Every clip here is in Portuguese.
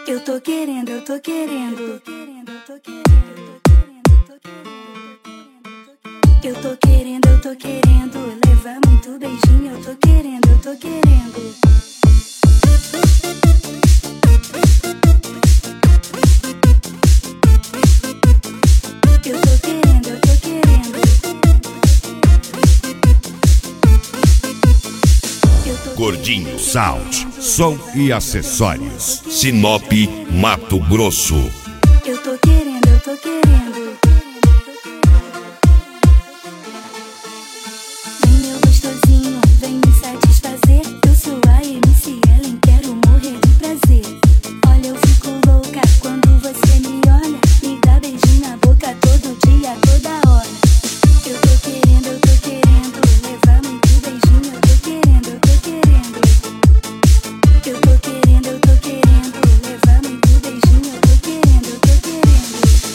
Eu tô querendo, eu tô querendo. Eu tô querendo, eu tô querendo levar muito beijinho. Eu tô querendo, eu tô querendo. Eu tô querendo, eu tô querendo. Gordinho Sound, som e acessórios. Sinop, Mato Grosso. Eu tô querendo, eu tô querendo. Vem meu gostosinho, vem me satisfazer. Eu sou a MC Ellen, quero morrer de prazer. Olha, eu fico louca quando você me olha. Me dá beijinho na boca todo dia, toda hora. Eu tô querendo levar muito beijinho. Eu tô querendo, eu tô querendo. Eu tô querendo levar muito beijinho. Eu tô querendo, eu tô querendo.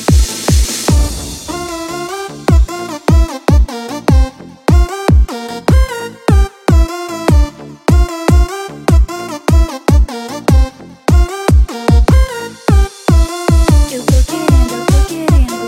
Eu tô querendo, eu tô querendo.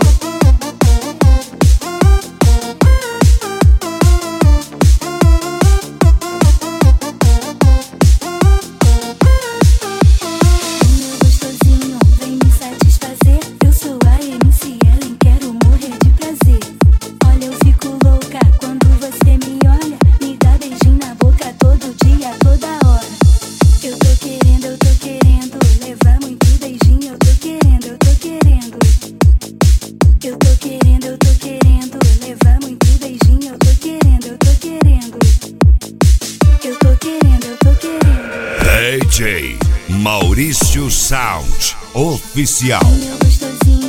Meu gostosinho, vem me satisfazer. Eu sou a MC Ellen, quero morrer de prazer. Olha, eu fico louca quando você me olha. Me dá beijinho na boca todo dia, toda hora. Eu tô querendo levar muito beijinho. Eu tô querendo, eu tô querendo. Eu tô querendo levar muito beijinho. Eu tô querendo, eu tô querendo. Eu tô querendo, eu tô querendo. DJ Maurício Sound Oficial. Meu gostosinho.